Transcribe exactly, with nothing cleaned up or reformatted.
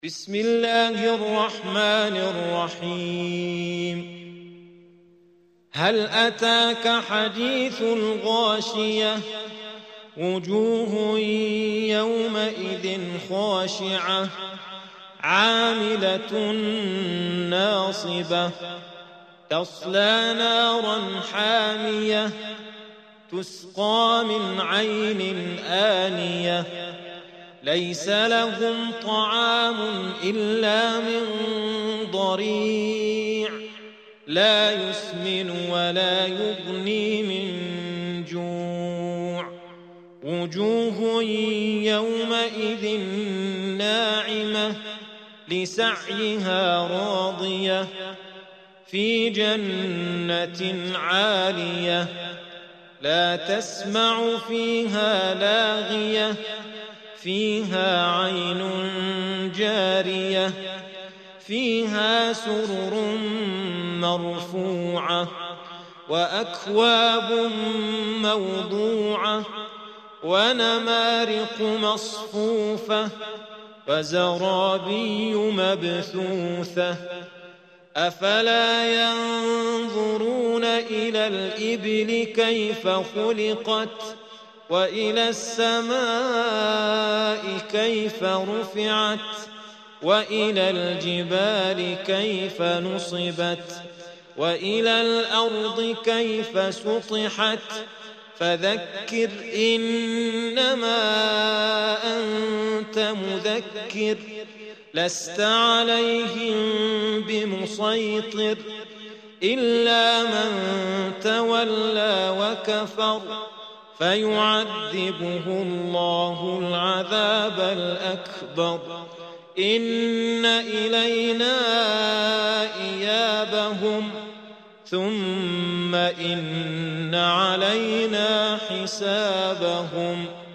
بسم الله الرحمن الرحيم. هل أتاك حديث الغاشية؟ وجوه يومئذ خاشعة عاملة ناصبة تصلى نارا حامية تسقى من عين آنية ليس لهم طعام إلا من ضريع لا يسمن ولا يغني من جوع. وجوه يومئذ ناعمة لسعيها راضية في جنة عالية لا تسمع فيها لاغية فيها عين جارية فيها سرر مرفوعة وأكواب موضوعة ونمارق مصفوفة وزرابي مبثوثة. أفلا ينظرون إلى الإبل كيف خلقت وإلى السماء كيف رفعت وإلى الجبال كيف نصبت وإلى الأرض كيف سطحت فذكر إنما أنت مذكر لست عليهم بمسيطر إلا من تولى وكفر فيعذبه الله العذاب الأكبر. إن إلينا إيابهم ثم إن علينا حسابهم.